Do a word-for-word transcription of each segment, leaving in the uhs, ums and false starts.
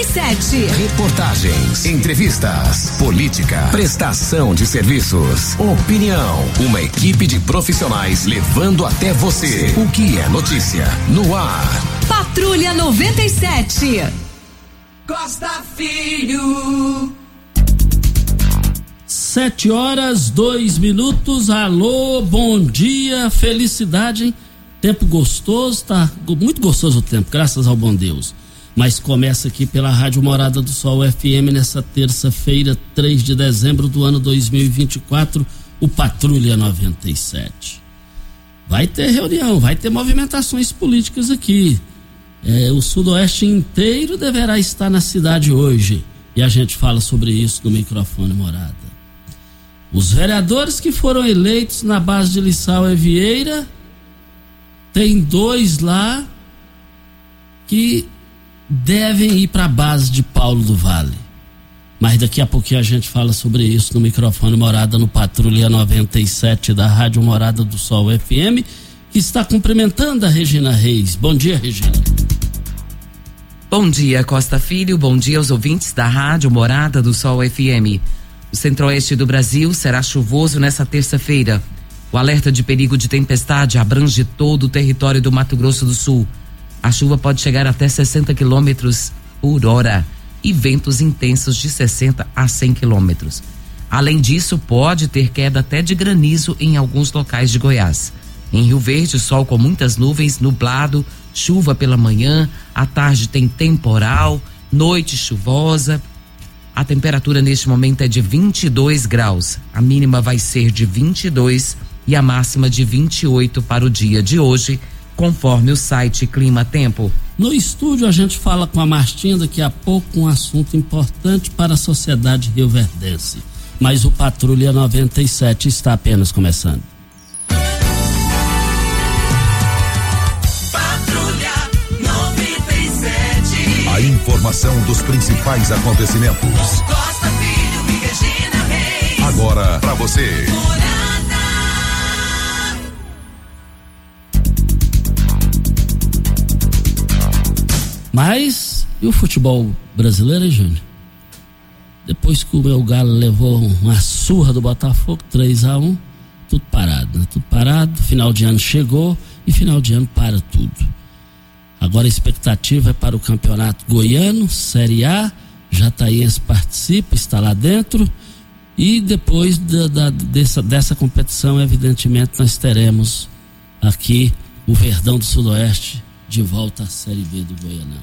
e sete. Reportagens, entrevistas, política, prestação de serviços, opinião. Uma equipe de profissionais levando até você o que é notícia no ar. Patrulha noventa e sete. Costa Filho. Sete horas, dois minutos. Alô, bom dia, felicidade, hein? Tempo gostoso, tá muito gostoso o tempo, graças ao bom Deus. Mas começa aqui pela Rádio Morada do Sol F M nessa terça-feira, três de dezembro do ano dois mil e vinte e quatro, o Patrulha noventa e sete. Vai ter reunião, vai ter movimentações políticas aqui. É, o Sudoeste inteiro deverá estar na cidade hoje. E a gente fala sobre isso no microfone Morada. Os vereadores que foram eleitos na base de Lissau e Vieira, tem dois lá que devem ir para a base de Paulo do Vale. Mas daqui a pouquinho a gente fala sobre isso no microfone Morada, no Patrulha noventa e sete da Rádio Morada do Sol F M, que está cumprimentando a Regina Reis. Bom dia, Regina. Bom dia, Costa Filho. Bom dia aos ouvintes da Rádio Morada do Sol F M. O centro-oeste do Brasil será chuvoso nesta terça-feira. O alerta de perigo de tempestade abrange todo o território do Mato Grosso do Sul. A chuva pode chegar até sessenta quilômetros por hora e ventos intensos de sessenta a cem quilômetros. Além disso, pode ter queda até de granizo em alguns locais de Goiás. Em Rio Verde, sol com muitas nuvens, nublado, chuva pela manhã, à tarde tem temporal, noite chuvosa. A temperatura neste momento é de vinte e dois graus. A mínima vai ser de vinte e dois e a máxima de vinte e oito para o dia de hoje, conforme o site Clima Tempo. No estúdio a gente fala com a Martinha daqui a pouco, um assunto importante para a sociedade rioverdense. Mas o Patrulha noventa e sete está apenas começando. Patrulha noventa e sete. A informação dos principais acontecimentos. Costa Filho e Regina Reis. Agora pra você. Mas, e o futebol brasileiro, hein, Júnior? Depois que o meu Galo levou uma surra do Botafogo, três a um, tudo parado, né? Tudo parado, final de ano chegou e final de ano para tudo. Agora a expectativa é para o campeonato goiano, Série A, Jataiense participa, está lá dentro, e depois da, da, dessa, dessa competição, evidentemente, nós teremos aqui o Verdão do Sudoeste de volta à Série B do Goianão.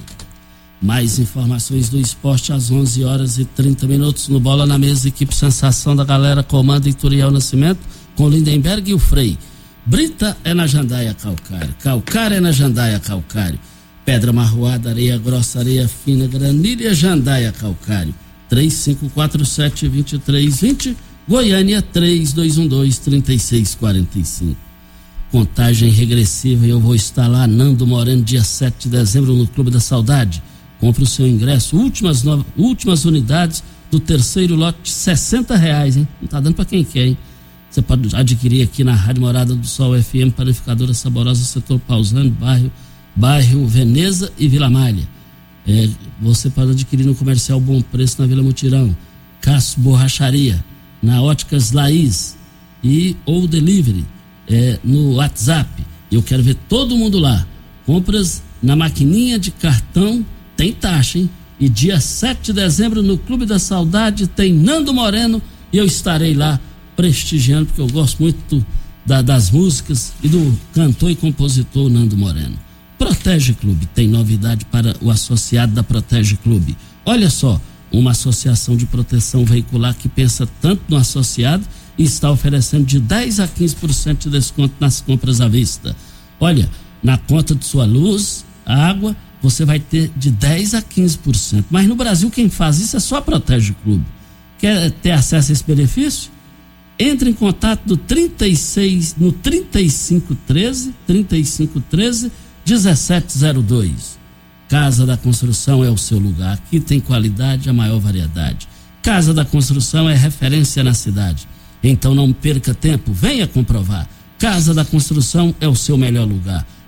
Mais informações do esporte às onze horas e trinta minutos no Bola na Mesa, equipe Sensação da Galera, comanda Ituriel Nascimento, com Lindenberg e o Frei. Brita é na Jandaia Calcário, Calcário é na Jandaia Calcário, Pedra Marroada, Areia Grossa, Areia Fina, Granilha, Jandaia Calcário. Três cinco quatro sete, dois três dois zero, Goiânia três dois um dois, três seis quatro cinco. Contagem regressiva e eu vou estar lá, Nando Moreno, dia sete de dezembro, no Clube da Saudade. Compre o seu ingresso, últimas, no... últimas unidades do terceiro lote, sessenta reais, hein? Não tá dando pra quem quer, hein? Você pode adquirir aqui na Rádio Morada do Sol F M, panificadora saborosa, setor Pausano, bairro, bairro Veneza e Vila Malha. É, você pode adquirir no Comercial Bom Preço na Vila Mutirão, Cássio Borracharia, na Óticas Laís e ou Delivery. É, no WhatsApp. Eu quero ver todo mundo lá. Compras na maquininha de cartão tem taxa, hein? E dia sete de dezembro no Clube da Saudade tem Nando Moreno e eu estarei lá prestigiando, porque eu gosto muito da, das músicas e do cantor e compositor Nando Moreno. Protege Clube tem novidade para o associado da Protege Clube. Olha só, uma associação de proteção veicular que pensa tanto no associado e está oferecendo de dez a quinze por cento de desconto nas compras à vista. Olha, na conta de sua luz, água, você vai ter de dez a quinze por cento. Mas no Brasil quem faz isso é só a Protege Clube. Quer ter acesso a esse benefício? Entre em contato do trinta e seis, no trinta e cinco treze, trinta e cinco treze, dezessete zero dois. Casa da Construção é o seu lugar. Aqui tem qualidade, a maior variedade. Casa da Construção é referência na cidade. Então não perca tempo, venha comprovar. Casa da Construção é o seu melhor lugar.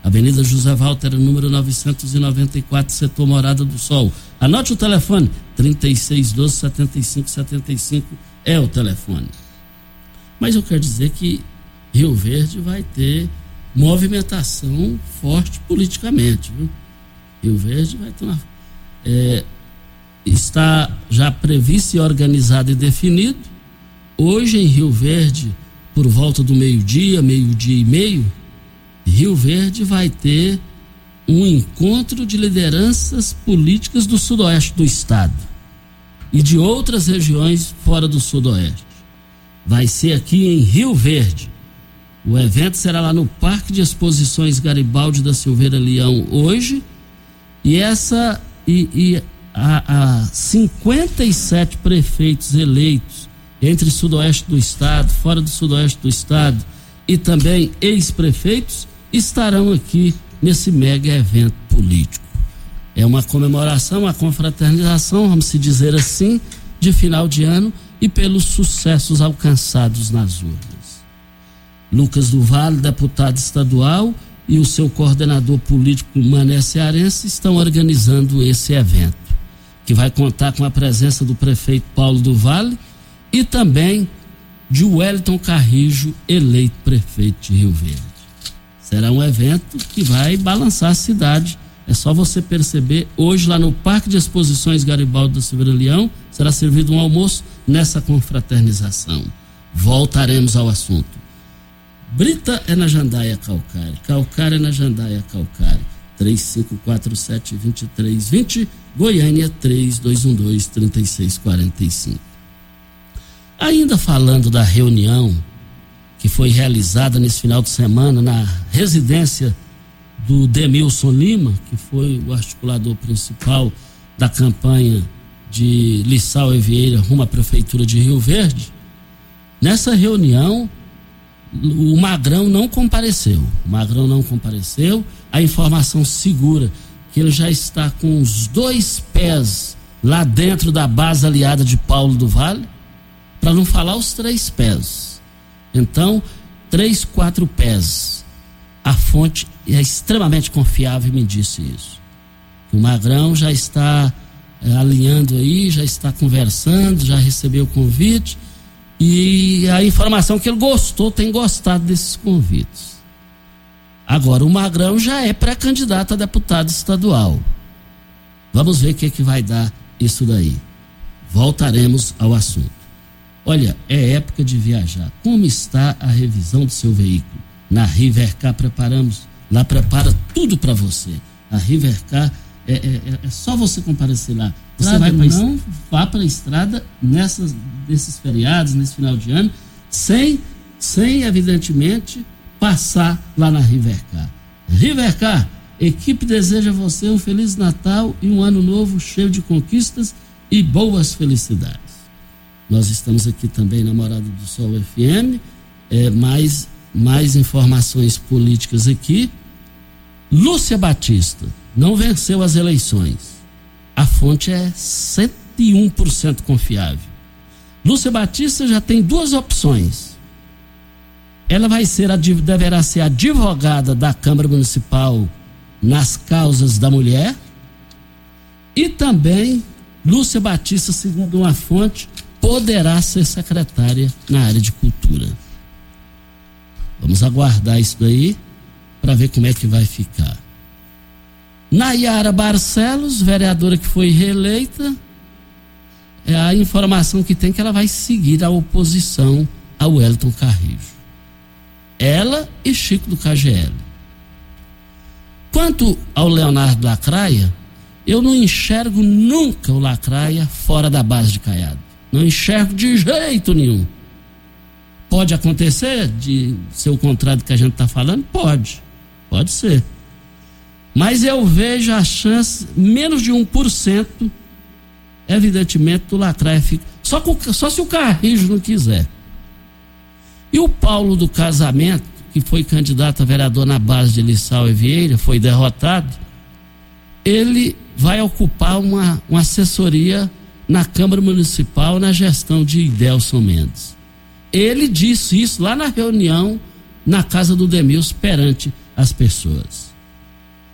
Avenida José Walter, número novecentos e noventa e quatro, setor Morada do Sol. Anote o telefone, trinta e seis, doze, setenta e cinco, setenta e cinco é o telefone. Mas eu quero dizer que Rio Verde vai ter movimentação forte politicamente, viu? Rio Verde vai ter uma... É, está já previsto e organizado e definido. Hoje em Rio Verde, por volta do meio-dia, meio-dia e meio, Rio Verde vai ter um encontro de lideranças políticas do sudoeste do estado e de outras regiões fora do sudoeste. Vai ser aqui em Rio Verde. O evento será lá no Parque de Exposições Garibaldi da Silveira Leão hoje, e essa e, e a, a cinquenta e sete prefeitos eleitos entre sudoeste do estado, fora do sudoeste do estado e também ex-prefeitos estarão aqui nesse mega evento político. É uma comemoração, uma confraternização, vamos se dizer assim, de final de ano e pelos sucessos alcançados nas urnas. Lucas do Vale, deputado estadual, e o seu coordenador político Mané Cearense estão organizando esse evento, que vai contar com a presença do prefeito Paulo do Vale e também de Wellington Carrijo, eleito prefeito de Rio Verde. Será um evento que vai balançar a cidade. É só você perceber, hoje lá no Parque de Exposições Garibaldi da Silveira Leão, será servido um almoço nessa confraternização. Voltaremos ao assunto. Brita é na Jandaia Calcário, Calcário é na Jandaia Calcário, três cinco quatro sete, dois três dois zero, Goiânia três dois um dois, três seis quatro cinco. Ainda falando da reunião que foi realizada nesse final de semana na residência do Demilson Lima, que foi o articulador principal da campanha de Lissau e Vieira rumo à Prefeitura de Rio Verde, nessa reunião o Magrão não compareceu. O Magrão não compareceu. A informação segura que ele já está com os dois pés lá dentro da base aliada de Paulo do Vale, para não falar os três pés. Então, três, quatro pés. A fonte é extremamente confiável e me disse isso. O Magrão já está é, alinhando aí, já está conversando, já recebeu o convite. E a informação que ele gostou, tem gostado desses convites. Agora, o Magrão já é pré-candidato a deputado estadual. Vamos ver o que, que vai dar isso daí. Voltaremos ao assunto. Olha, é época de viajar. Como está a revisão do seu veículo? Na Rivercar preparamos, lá prepara tudo para você. A Rivercar é, é, é só você comparecer lá. Você claro, vai pra não est... vá para a estrada nessas, nesses feriados, nesse final de ano, sem, sem evidentemente passar lá na Rivercar. Rivercar, equipe deseja a você um Feliz Natal e um ano novo cheio de conquistas e boas felicidades. Nós estamos aqui também na Morada do Sol F M, é, mais, mais informações políticas aqui. Lúcia Batista não venceu as eleições. A fonte é cento e um por cento confiável. Lúcia Batista já tem duas opções. Ela vai ser, deverá ser advogada da Câmara Municipal nas causas da mulher, e também Lúcia Batista, segundo uma fonte, poderá ser secretária na área de cultura. Vamos aguardar isso daí para ver como é que vai ficar. Nayara Barcelos, vereadora que foi reeleita, é a informação que tem que ela vai seguir a oposição ao Wellington Carrijo. Ela e Chico do K G L. Quanto ao Leonardo Lacraia, eu não enxergo nunca o Lacraia fora da base de Caiado. Não enxergo de jeito nenhum. Pode acontecer de ser o contrário do que a gente está falando? Pode. Pode ser. Mas eu vejo a chance, menos de um por cento, evidentemente, do Lacraia fica. Só, com, só se o Carrijo não quiser. E o Paulo do Casamento, que foi candidato a vereador na base de Lissau e Vieira, foi derrotado, ele vai ocupar uma, uma assessoria na Câmara Municipal na gestão de Idelson Mendes. Ele disse isso lá na reunião na casa do Demilson perante as pessoas.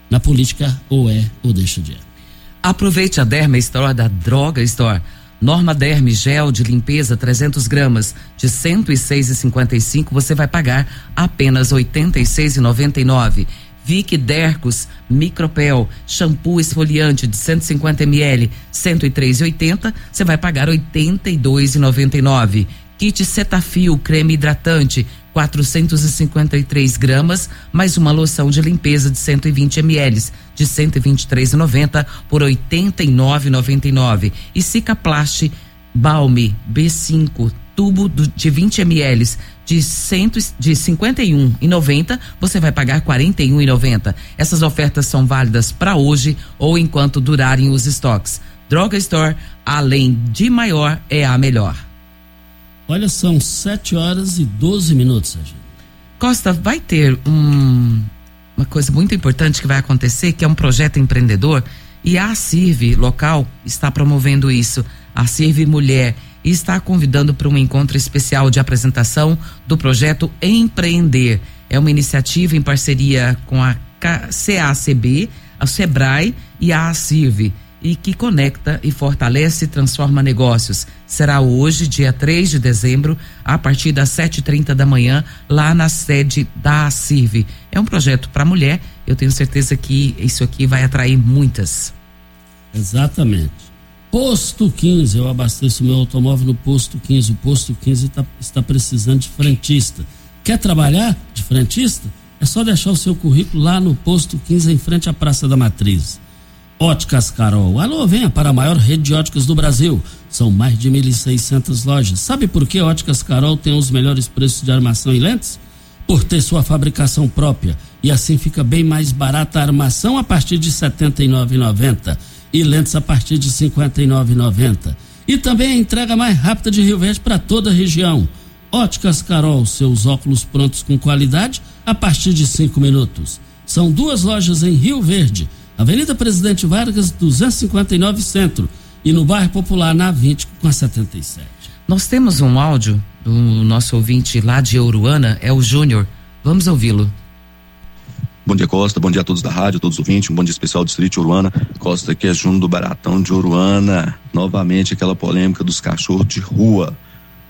Na política, ou é ou deixa de é. Aproveite a Derma Store da Droga Store. Norma Derme Gel de limpeza trezentos gramas de cento e seis reais e cinquenta e cinco centavos, você vai pagar apenas oitenta e seis reais e noventa e nove centavos. Vic Dercos Micropel shampoo esfoliante de cento e cinquenta mililitros, cento e três reais e oitenta centavos, você vai pagar oitenta e dois reais e noventa e nove centavos. Kit Cetaphil creme hidratante quatrocentos e cinquenta e três gramas, mais uma loção de limpeza de cento e vinte mililitros de cento e vinte e três reais e noventa centavos por oitenta e nove reais e noventa e nove centavos. E Cicaplast Balme B cinco tubo do, de vinte mililitros de cento, de cinquenta e um reais e noventa centavos, você vai pagar quarenta e um reais e noventa centavos. Essas ofertas são válidas para hoje ou enquanto durarem os estoques. Droga Store, além de maior, é a melhor. Olha, são sete horas e doze minutos, Serginho. Costa, vai ter um, uma coisa muito importante que vai acontecer, que é um projeto empreendedor, e a Acirve local está promovendo isso. A Acirve Mulher e está convidando para um encontro especial de apresentação do projeto Empreender. É uma iniciativa em parceria com a C A C B, a Sebrae e a Acirve, e que conecta e fortalece e transforma negócios. Será hoje, dia três de dezembro, a partir das sete e trinta da manhã, lá na sede da Acirve. É um projeto para mulher, eu tenho certeza que isso aqui vai atrair muitas. Exatamente. Posto quinze, eu abasteço meu automóvel no Posto quinze. O Posto quinze tá, está precisando de frentista. Quer trabalhar de frentista? É só deixar o seu currículo lá no Posto quinze, em frente à Praça da Matriz. Óticas Carol. Alô, venha para a maior rede de óticas do Brasil. São mais de mil e seiscentas lojas. Sabe por que Óticas Carol tem os melhores preços de armação e lentes? Por ter sua fabricação própria. E assim fica bem mais barata a armação a partir de setenta e nove reais e noventa centavos e lentes a partir de cinquenta e nove reais e noventa centavos. E também a entrega mais rápida de Rio Verde para toda a região. Óticas Carol, seus óculos prontos com qualidade a partir de cinco minutos. São duas lojas em Rio Verde, Avenida Presidente Vargas, duzentos e cinquenta e nove Centro, e no bairro Popular, na vinte com a setenta e sete. Nós temos um áudio do nosso ouvinte lá de Uruana, é o Júnior. Vamos ouvi-lo. Bom dia, Costa, bom dia a todos da rádio, a todos os ouvintes, um bom dia especial do Distrito de Uruana. Costa, aqui é Júnior do Baratão de Uruana. Novamente aquela polêmica dos cachorros de rua.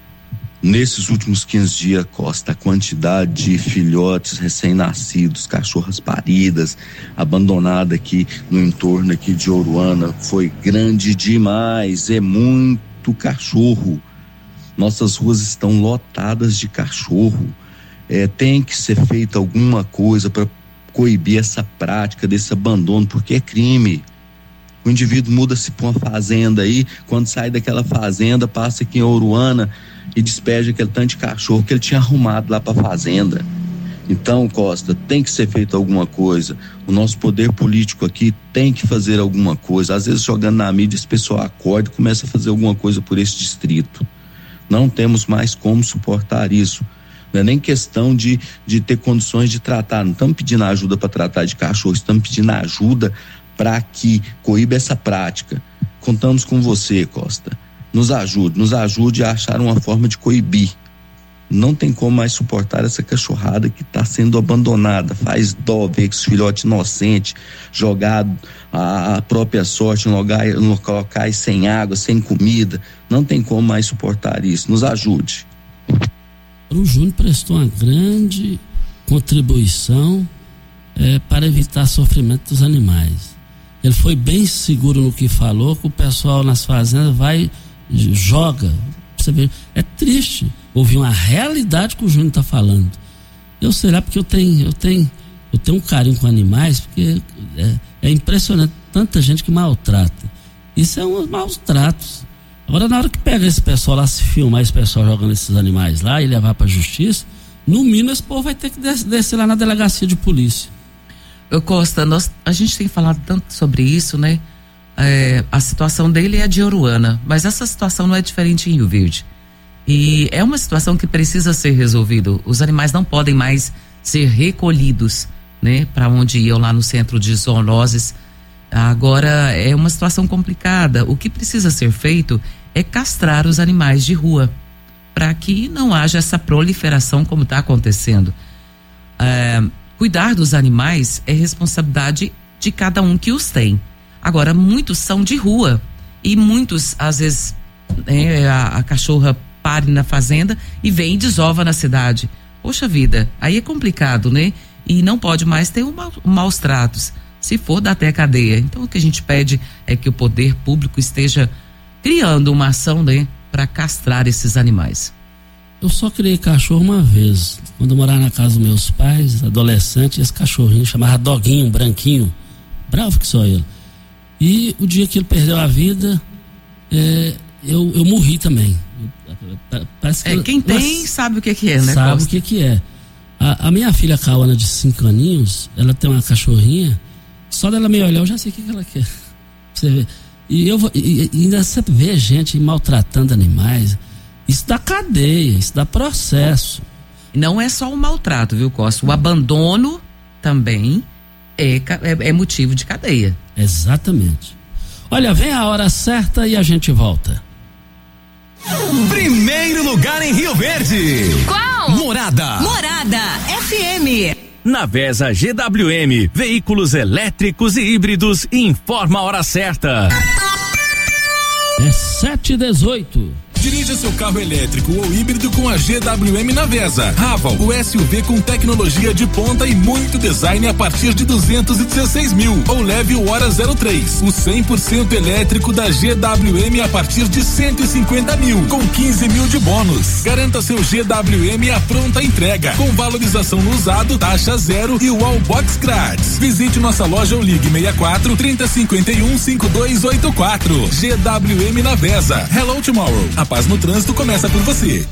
Nesses últimos quinze dias, Costa, a quantidade de filhotes recém-nascidos, cachorras paridas, abandonadas aqui no entorno aqui de Uruana, foi grande demais. É muito cachorro. Nossas ruas estão lotadas de cachorro. É, tem que ser feita alguma coisa para coibir essa prática desse abandono, porque é crime. O indivíduo muda-se para uma fazenda aí, quando sai daquela fazenda, passa aqui em Uruana e despeja aquele tanto de cachorro que ele tinha arrumado lá para a fazenda. Então, Costa, tem que ser feito alguma coisa. O nosso poder político aqui tem que fazer alguma coisa. Às vezes, jogando na mídia, esse pessoal acorda e começa a fazer alguma coisa por esse distrito. Não temos mais como suportar isso. Não é nem questão de, de ter condições de tratar. Não estamos pedindo ajuda para tratar de cachorro, estamos pedindo ajuda para que coíba essa prática. Contamos com você, Costa. Nos ajude, nos ajude a achar uma forma de coibir. Não tem como mais suportar essa cachorrada que está sendo abandonada. Faz dó ver que os filhotes inocentes, jogados à própria sorte em locais, em locais sem água, sem comida. Não tem como mais suportar isso. Nos ajude. O Júnior prestou uma grande contribuição é, para evitar sofrimento dos animais. Ele foi bem seguro no que falou, que o pessoal nas fazendas vai, joga. Você vê, é triste ouvir uma realidade que o Júnior está falando. Eu sei lá porque eu tenho, eu tenho, eu tenho um carinho com animais, porque é, é impressionante tanta gente que maltrata. Isso é um maus tratos. Agora, na hora que pega esse pessoal lá, se filmar esse pessoal jogando esses animais lá e levar pra justiça, no mínimo esse povo vai ter que des- descer lá na delegacia de polícia. Eu, Costa, nós, a gente tem falado tanto sobre isso, né? É, a situação dele é de Uruana, mas essa situação não é diferente em Rio Verde. E é uma situação que precisa ser resolvida. Os animais não podem mais ser recolhidos, né? Para onde iam lá no centro de zoonoses. Agora é uma situação complicada. O que precisa ser feito é castrar os animais de rua, para que não haja essa proliferação como está acontecendo. É, cuidar dos animais é responsabilidade de cada um que os tem. Agora, muitos são de rua e muitos, às vezes, é, a, a cachorra para na fazenda e vem e desova na cidade. Poxa vida, aí é complicado, né? E não pode mais ter um, um maus tratos. Se for, dá até cadeia. Então, o que a gente pede é que o poder público esteja criando uma ação, né, para castrar esses animais. Eu só criei cachorro uma vez. Quando eu morava na casa dos meus pais, adolescente, esse cachorrinho chamava Doguinho, branquinho, bravo que só ele. E o dia que ele perdeu a vida, é, eu, eu morri também. Parece que é, quem tem nossa, sabe o que, que é, né? Sabe Costa? o que, que é. A, a minha filha Cauana, de cinco aninhos, ela tem uma cachorrinha, só dela me olhar, eu já sei o que, que ela quer. Você vê. E, eu, e, e ainda você vê gente maltratando animais. Isso dá cadeia, isso dá processo. Não é só o maltrato, viu, Costa? O abandono também é, é, é motivo de cadeia. Exatamente. Olha, vem a hora certa e a gente volta. Primeiro lugar em Rio Verde. Qual? Morada. Morada F M. Navesa G W M, veículos elétricos e híbridos, informa a hora certa. É sete e dezoito. Dirija seu carro elétrico ou híbrido com a G W M Navesa. Raval, o S U V com tecnologia de ponta e muito design a partir de duzentos e dezesseis mil. Ou leve o Hora zero três, o cem por cento elétrico da G W M a partir de cento e cinquenta mil, com quinze mil de bônus. Garanta seu G W M à pronta entrega, com valorização no usado, taxa zero e o Wallbox grátis. Visite nossa loja ou ligue seis quatro, trinta, cinquenta e um, cinquenta e dois oitenta e quatro. G W M Navesa. Hello Tomorrow. A paz no trânsito começa por você.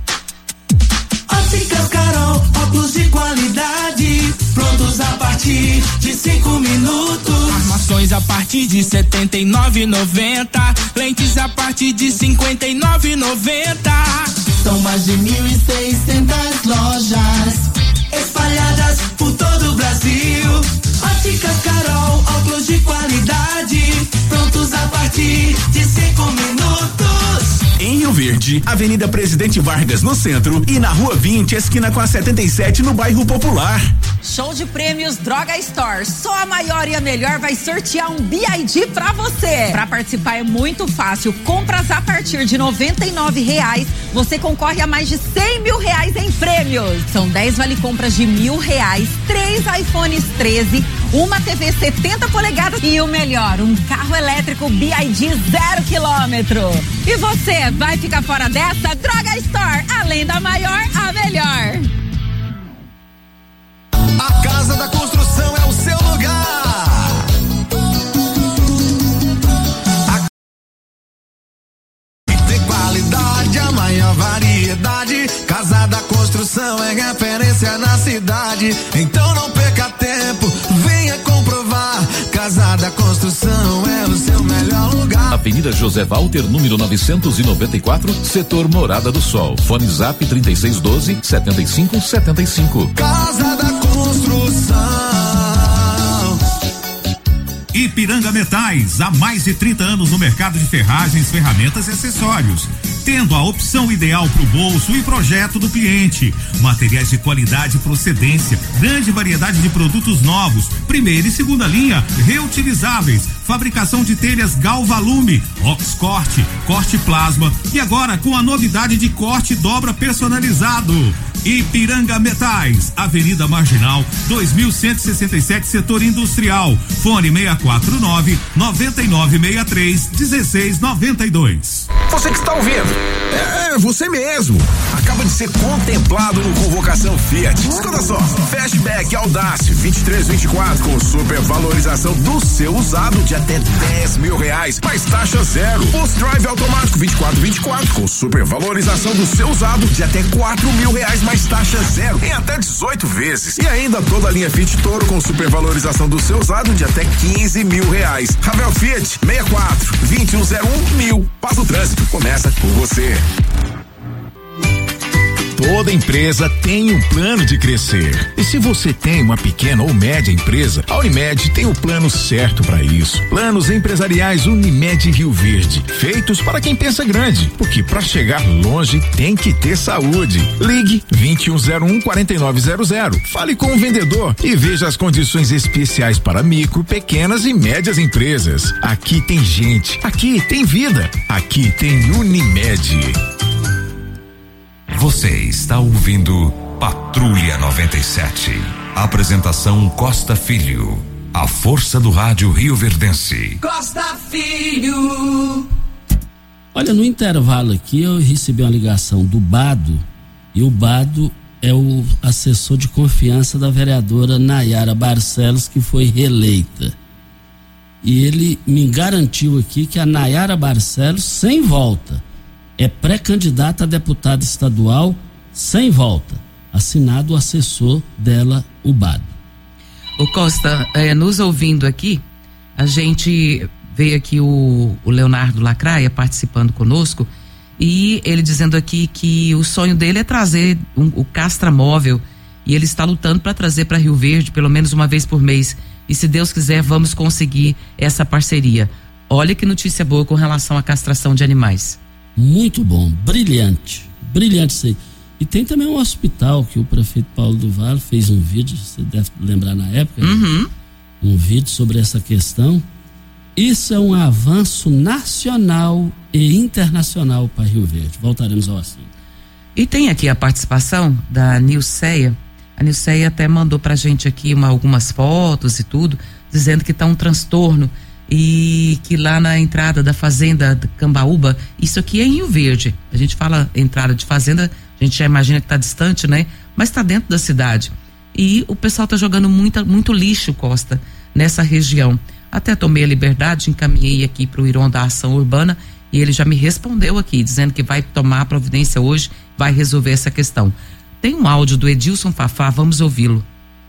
Óticas Carol, óculos de qualidade, prontos a partir de cinco minutos. Armações a partir de setenta e nove reais e noventa centavos, lentes a partir de cinquenta e nove reais e noventa centavos. São mais de mil e seiscentas lojas espalhadas por todo o Brasil. Óticas Carol, óculos de qualidade, prontos a partir de cinco minutos. Em Rio Verde, Avenida Presidente Vargas no centro e na Rua vinte, esquina com a setenta e sete no bairro Popular. Show de prêmios Droga Store. Só a maior e a melhor vai sortear um B I D pra você. Pra participar é muito fácil. Compras a partir de noventa e nove reais. Você concorre a mais de cem mil reais em prêmios. São dez vale compras de mil reais, três iPhones treze, uma T V setenta polegadas e o melhor, um carro elétrico B I D zero quilômetro. E você vai ficar fora dessa? Droga Store, além da maior, a melhor. A Casa da Construção é o seu lugar. A... Tem qualidade, a maior variedade. Casa da Construção é referência na cidade. Então não perca tempo, venha comprovar. Casa da Construção é o seu melhor lugar. Avenida José Walter, número novecentos e noventa e quatro, setor Morada do Sol. Fone Zap trinta e seis doze, setenta e cinco setenta e cinco. Casa da Construção. Ipiranga Metais, há mais de trinta anos no mercado de ferragens, ferramentas e acessórios, tendo a opção ideal para o bolso e projeto do cliente. Materiais de qualidade e procedência, grande variedade de produtos novos, primeira e segunda linha, reutilizáveis, fabricação de telhas Galvalume, Oxcorte, corte plasma e agora com a novidade de corte dobra personalizado. Ipiranga Metais, Avenida Marginal, dois mil cento e sessenta e sete, setor industrial. Fone seis quatro nove, nove nove seis três, um seis nove dois. Você que está ouvindo, é você mesmo. Acaba de ser contemplado no Convocação Fiat. Escuta só, Fastback Audace vinte e três vinte e quatro com supervalorização do seu usado de até dez mil reais, mais taxa zero. Post Drive automático vinte e quatro vinte e quatro com supervalorização do seu usado de até quatro mil reais, mais taxa zero em até dezoito vezes. E ainda toda a linha Fit Toro com supervalorização do seu usado de até quinze mil reais. Ravel Fiat seis quatro, vinte e um zero um mil. Passa o trânsito, começa com você. Toda empresa tem um plano de crescer. E se você tem uma pequena ou média empresa, a Unimed tem o plano certo para isso. Planos empresariais Unimed Rio Verde, feitos para quem pensa grande, porque para chegar longe tem que ter saúde. Ligue vinte e um zero um, quarenta e nove zero zero. Fale com o vendedor e veja as condições especiais para micro, pequenas e médias empresas. Aqui tem gente, aqui tem vida, aqui tem Unimed. Você está ouvindo Patrulha noventa e sete. Apresentação Costa Filho. A força do rádio rioverdense. Costa Filho. Olha, no intervalo aqui eu recebi uma ligação do Bado, e o Bado é o assessor de confiança da vereadora Nayara Barcelos, que foi reeleita. E ele me garantiu aqui que a Nayara Barcelos, sem volta, é pré-candidata a deputada estadual sem volta. Assinado o assessor dela, o Bado. O Costa, é, nos ouvindo aqui, a gente veio aqui o, o Leonardo Lacraia participando conosco, e ele dizendo aqui que o sonho dele é trazer um, o Castra Móvel, e ele está lutando para trazer para Rio Verde pelo menos uma vez por mês. E se Deus quiser, vamos conseguir essa parceria. Olha que notícia boa com relação à castração de animais. Muito bom, brilhante, brilhante isso aí. E tem também um hospital que o prefeito Paulo do Vale fez um vídeo, você deve lembrar na época, uhum. né? Um vídeo sobre essa questão. Isso é um avanço nacional e internacional para Rio Verde. Voltaremos ao assunto. E tem aqui a participação da Nilceia. A Nilceia até mandou pra gente aqui uma, algumas fotos e tudo, dizendo que tá um transtorno e que lá na entrada da fazenda de Cambaúba, isso aqui é em Rio Verde. A gente fala entrada de fazenda, a gente já imagina que tá distante, né? Mas tá dentro da cidade. E o pessoal tá jogando muita, muito lixo, Costa, nessa região. Até tomei a liberdade, encaminhei aqui pro Iron da Ação Urbana e ele já me respondeu aqui, dizendo que vai tomar a providência hoje, vai resolver essa questão. Tem um áudio do Edilson Fafá, vamos ouvi-lo.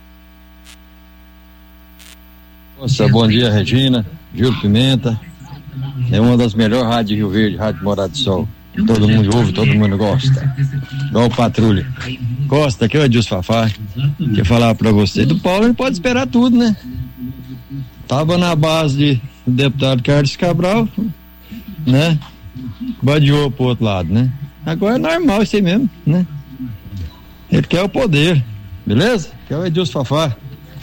Nossa, bom dia, Regina, Júlio Pimenta. É uma das melhores rádios de Rio Verde, Rádio Morada do Sol. Todo mundo ouve, todo mundo gosta. Igual Patrulha. Costa, aqui é o Edilson Fafá. Quer falar pra você. Do Paulo ele pode esperar tudo, né? Tava na base de do deputado Carlos Cabral, né? Badiou pro outro lado, né? Agora é normal isso aí mesmo, né? Ele quer o poder, beleza? Quer o Edilson Fafá.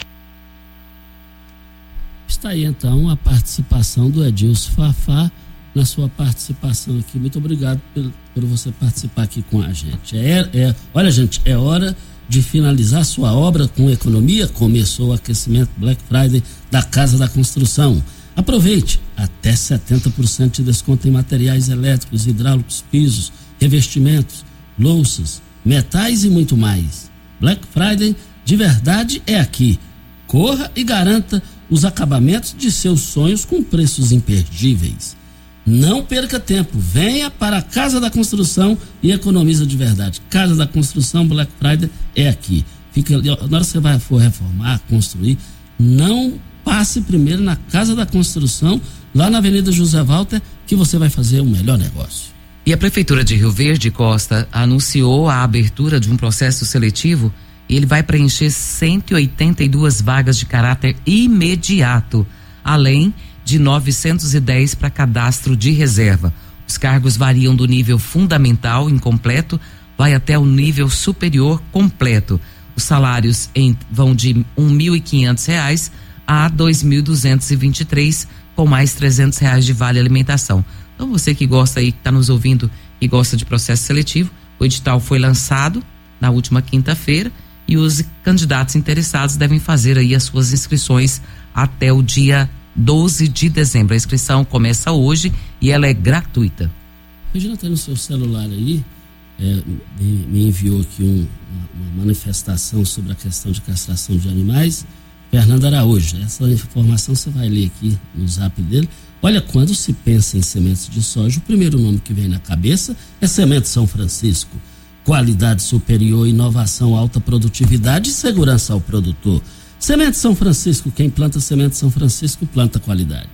Está aí então a participação do Edilson Fafá na sua participação aqui. Muito obrigado por, por você participar aqui com a gente. É, é, olha, gente, é hora de finalizar sua obra com economia. Começou o aquecimento Black Friday da Casa da Construção. Aproveite até setenta por cento de desconto em materiais elétricos, hidráulicos, pisos, revestimentos, louças, metais e muito mais. Black Friday de verdade é aqui. Corra e garanta os acabamentos de seus sonhos com preços imperdíveis. Não perca tempo, venha para a Casa da Construção e economiza de verdade. Casa da Construção, Black Friday é aqui. Fica ali, na hora que você vai for reformar, construir, não passe primeiro na Casa da Construção, lá na Avenida José Walter, que você vai fazer o melhor negócio. E a Prefeitura de Rio Verde, Costa, anunciou a abertura de um processo seletivo e ele vai preencher cento e oitenta e duas vagas de caráter imediato, além de novecentos e dez para cadastro de reserva. Os cargos variam do nível fundamental incompleto, vai até o nível superior completo. Os salários em, vão de um mil e quinhentos reais a dois mil duzentos e vinte e três, com mais trezentos reais de vale alimentação. Então você que gosta aí, que está nos ouvindo e gosta de processo seletivo, o edital foi lançado na última quinta-feira e os candidatos interessados devem fazer aí as suas inscrições até o dia doze de dezembro. A inscrição começa hoje e ela é gratuita. Regina, tem no seu celular aí, é, me, me enviou aqui um, uma, uma manifestação sobre a questão de castração de animais. Fernando Araújo, essa informação você vai ler aqui no zap dele. Olha, quando se pensa em sementes de soja, o primeiro nome que vem na cabeça é Semente São Francisco. Qualidade superior, inovação, alta produtividade e segurança ao produtor. Semente São Francisco, quem planta Semente São Francisco, planta qualidade.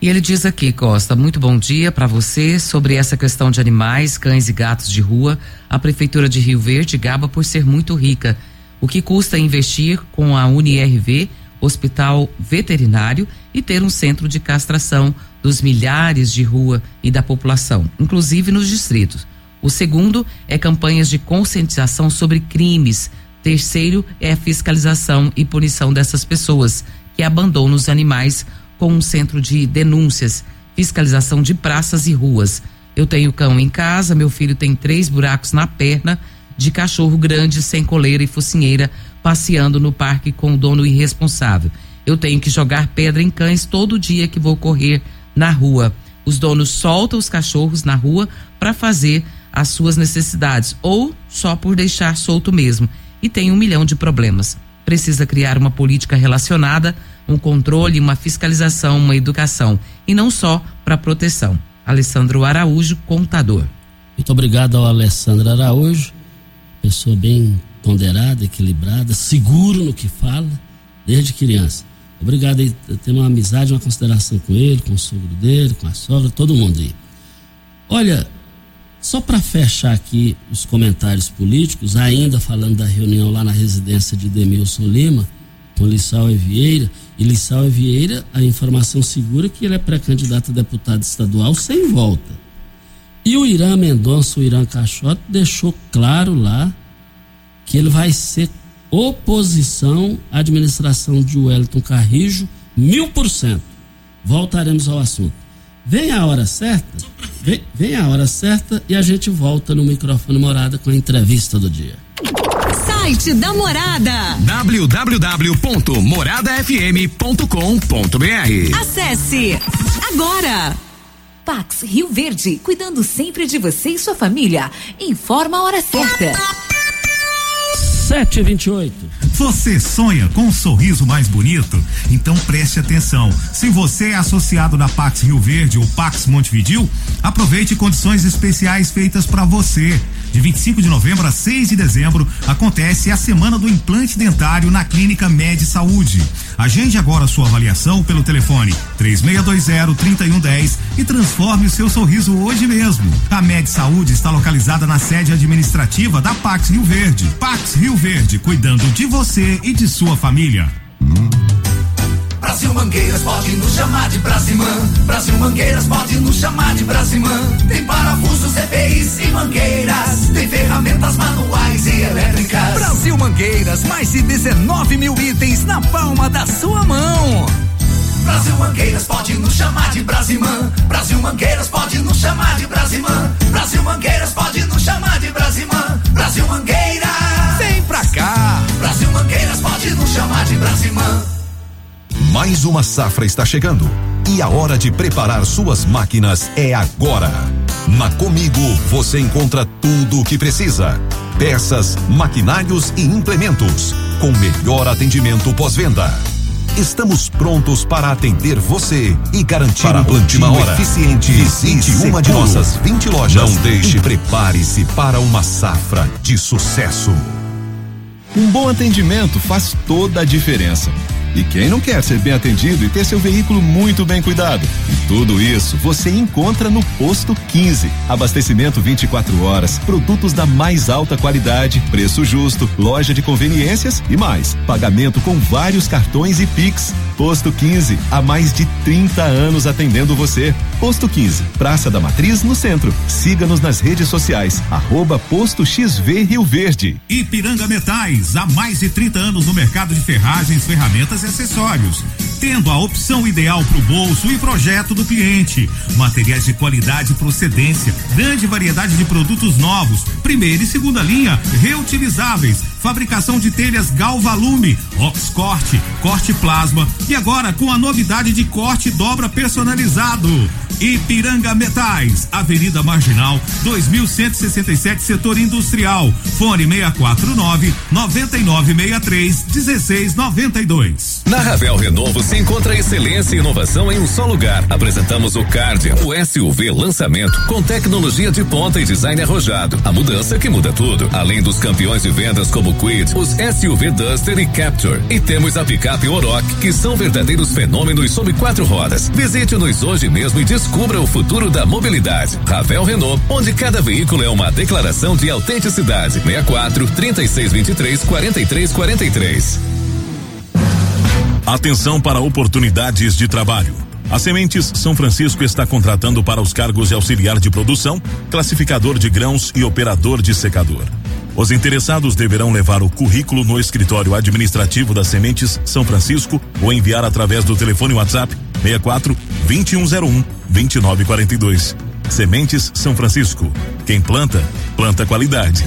E ele diz aqui, Costa, muito bom dia para você. Sobre essa questão de animais, cães e gatos de rua, a Prefeitura de Rio Verde gaba por ser muito rica. O que custa investir com a U N I R V, Hospital Veterinário, e ter um centro de castração dos milhares de rua e da população, inclusive nos distritos. O segundo é campanhas de conscientização sobre crimes. Terceiro é a fiscalização e punição dessas pessoas que abandonam os animais, com um centro de denúncias, fiscalização de praças e ruas. Eu tenho cão em casa, meu filho tem três buracos na perna de cachorro grande sem coleira e focinheira passeando no parque com o dono irresponsável. Eu tenho que jogar pedra em cães todo dia que vou correr na rua. Os donos soltam os cachorros na rua para fazer as suas necessidades ou só por deixar solto mesmo. E tem um milhão de problemas. Precisa criar uma política relacionada, um controle, uma fiscalização, uma educação, e não só para proteção. Alessandro Araújo, contador. Muito obrigado ao Alessandro Araújo, pessoa bem ponderada, equilibrada, seguro no que fala, desde criança. Obrigado aí, tenho uma amizade, uma consideração com ele, com o sogro dele, com a sogra, todo mundo aí. Olha, só para fechar aqui os comentários políticos, ainda falando da reunião lá na residência de Demilson Lima, com Lissau Vieira, e Lissau Vieira, a informação segura que ele é pré-candidato a deputado estadual sem volta. E o Irã Mendonça, o Irã Caixote, deixou claro lá que ele vai ser oposição à administração de Wellington Carrijo, mil por cento. Voltaremos ao assunto. Vem a hora certa, vem, vem a hora certa e a gente volta no microfone Morada com a entrevista do dia. Site da Morada w w w ponto morada f m ponto com ponto b r. Acesse agora. Pax Rio Verde, cuidando sempre de você e sua família. Informa a hora certa. sete e vinte e oito. Você sonha com um sorriso mais bonito? Então preste atenção. Se você é associado da Pax Rio Verde ou Pax Montevidéu, aproveite condições especiais feitas para você. De vinte e cinco de novembro a seis de dezembro acontece a Semana do Implante Dentário na Clínica Med Saúde. Agende agora sua avaliação pelo telefone três seis dois zero, três um um zero e transforme o seu sorriso hoje mesmo. A Med Saúde está localizada na sede administrativa da Pax Rio Verde. Pax Rio Verde, cuidando de você e de sua família. Hum. Brasil Mangueiras pode nos chamar de Brasimã. Brasil Mangueiras pode nos chamar de Brasimã. Tem parafusos, E P Is e mangueiras. Tem ferramentas manuais e elétricas. Brasil Mangueiras, mais de dezenove mil itens na palma da sua mão. Brasil Mangueiras pode nos chamar de Brasimã. Brasil Mangueiras pode nos chamar de Brasimã. Brasil Mangueiras pode nos chamar de Brasimã. Brasil Mangueiras, vem pra cá. Brasil Mangueiras pode nos chamar de Brasimã. Mais uma safra está chegando e a hora de preparar suas máquinas é agora. Na Comigo você encontra tudo o que precisa: peças, maquinários e implementos, com melhor atendimento pós-venda. Estamos prontos para atender você e garantir para um plantio eficiente. Visite uma de nossas vinte lojas. Não deixe, prepare-se para uma safra de sucesso. Um bom atendimento faz toda a diferença. E quem não quer ser bem atendido e ter seu veículo muito bem cuidado? E tudo isso você encontra no Posto quinze. Abastecimento vinte e quatro horas, produtos da mais alta qualidade, preço justo, loja de conveniências e mais. Pagamento com vários cartões e Pix. Posto quinze, há mais de trinta anos atendendo você. Posto quinze, Praça da Matriz, no centro. Siga-nos nas redes sociais, arroba Posto X V Rio Verde. Ipiranga Metais, há mais de trinta anos no mercado de ferragens, ferramentas e acessórios, tendo a opção ideal para o bolso e projeto do cliente. Materiais de qualidade e procedência, grande variedade de produtos novos, primeira e segunda linha, reutilizáveis, fabricação de telhas Galvalume, Oxcorte, corte plasma e agora com a novidade de corte dobra personalizado. Ipiranga Metais, Avenida Marginal, dois mil cento e sessenta e sete, Setor Industrial. Fone seis quatro nove, nove nove seis três, um seis nove dois. Na Ravel Renovo se encontra excelência e inovação em um só lugar. Apresentamos o Cardia, o S U V lançamento com tecnologia de ponta e design arrojado. A mudança que muda tudo. Além dos campeões de vendas como Quid, os S U V Duster e Capture. E temos a picape Oroch, que são verdadeiros fenômenos sob quatro rodas. Visite-nos hoje mesmo e descubra o futuro da mobilidade. Ravel Renault, onde cada veículo é uma declaração de autenticidade. seis quatro, trinta e seis, vinte e três, quarenta e três, quarenta e três. Atenção para oportunidades de trabalho. A Sementes São Francisco está contratando para os cargos de auxiliar de produção, classificador de grãos e operador de secador. Os interessados deverão levar o currículo no escritório administrativo da Sementes São Francisco ou enviar através do telefone WhatsApp seis quatro, vinte e um zero um, vinte e nove quarenta e dois. Sementes São Francisco. Quem planta, planta qualidade.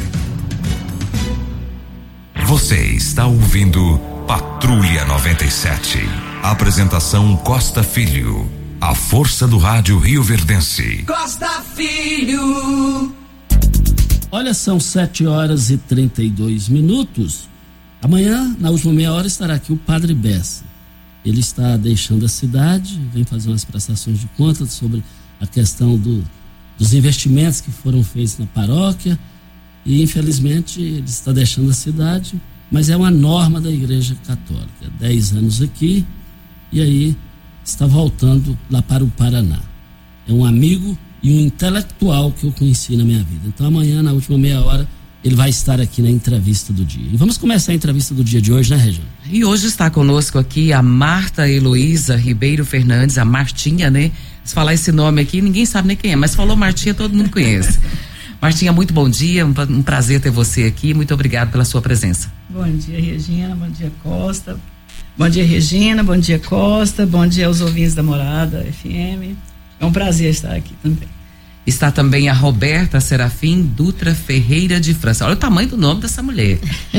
Você está ouvindo Patrulha noventa e sete. Apresentação Costa Filho. A força do rádio rioverdense. Costa Filho. Olha, são sete horas e trinta e dois minutos. Amanhã, na última meia hora, estará aqui o Padre Bessa. Ele está deixando a cidade, vem fazer umas prestações de contas sobre a questão do, dos investimentos que foram feitos na paróquia. E, infelizmente, ele está deixando a cidade, mas é uma norma da Igreja Católica. Dez anos aqui, e aí está voltando lá para o Paraná. É um amigo e um intelectual que eu conheci na minha vida. Então amanhã, na última meia hora, ele vai estar aqui na entrevista do dia. E vamos começar a entrevista do dia de hoje, né, Regina? E hoje está conosco aqui a Marta Heloísa Ribeiro Fernandes, a Martinha, né? Se falar esse nome aqui, ninguém sabe nem quem é, mas falou Martinha, todo mundo conhece. Martinha, muito bom dia, um, um prazer ter você aqui, muito obrigado pela sua presença. Bom dia, Regina, bom dia, Costa. Bom dia, Regina, bom dia, Costa, bom dia aos ouvintes da Morada F M. É um prazer estar aqui também. Está também a Roberta Serafim Dutra Ferreira de França. Olha o tamanho do nome dessa mulher.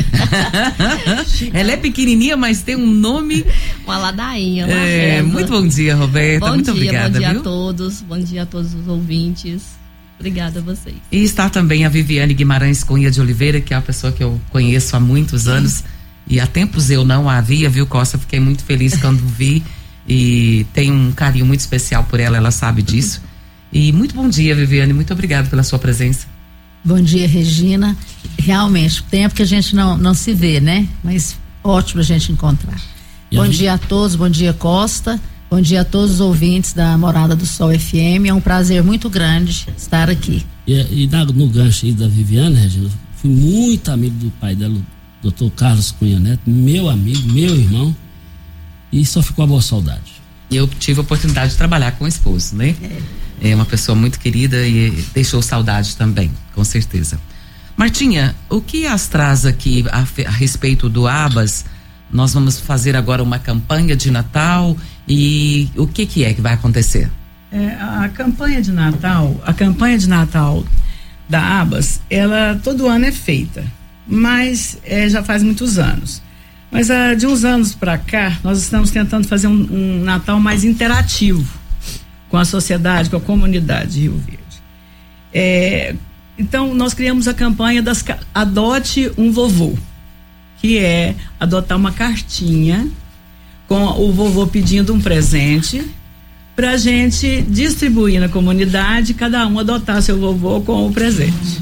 Ela é pequenininha, mas tem um nome... Uma ladainha, uma é, muito bom dia, Roberta. Bom muito dia, obrigada, bom dia viu? a todos, bom dia a todos os ouvintes. Obrigada a vocês. E está também a Viviane Guimarães Cunha de Oliveira, que é uma pessoa que eu conheço há muitos anos. E há tempos eu não a havia, viu, Costa? Fiquei muito feliz quando vi e tenho um carinho muito especial por ela, ela sabe disso. E muito bom dia, Viviane, muito obrigado pela sua presença. Bom dia, Regina. Realmente, tempo que a gente não, não se vê, né? Mas ótimo a gente encontrar. E bom aí? Dia a todos, bom dia, Costa. Bom dia a todos os ouvintes da Morada do Sol F M. É um prazer muito grande estar aqui. E, e na, no gancho aí da Viviane, Regina, fui muito amigo do pai dela, doutor Carlos Cunha Neto, meu amigo, meu irmão, e só ficou a boa saudade. E eu tive a oportunidade de trabalhar com o esposo, né? É. É uma pessoa muito querida e deixou saudade também, com certeza. Martinha, o que as traz aqui a, a respeito do Abas? Nós vamos fazer agora uma campanha de Natal e o que que é que vai acontecer? É, a campanha de Natal, a campanha de Natal da Abas, ela todo ano é feita, mas é, já faz muitos anos. Mas ah, de uns anos para cá, nós estamos tentando fazer um, um Natal mais interativo com a sociedade, com a comunidade de Rio Verde. É, então, nós criamos a campanha das Adote um Vovô, que é adotar uma cartinha com o vovô pedindo um presente para a gente distribuir na comunidade, cada um adotar seu vovô com o presente.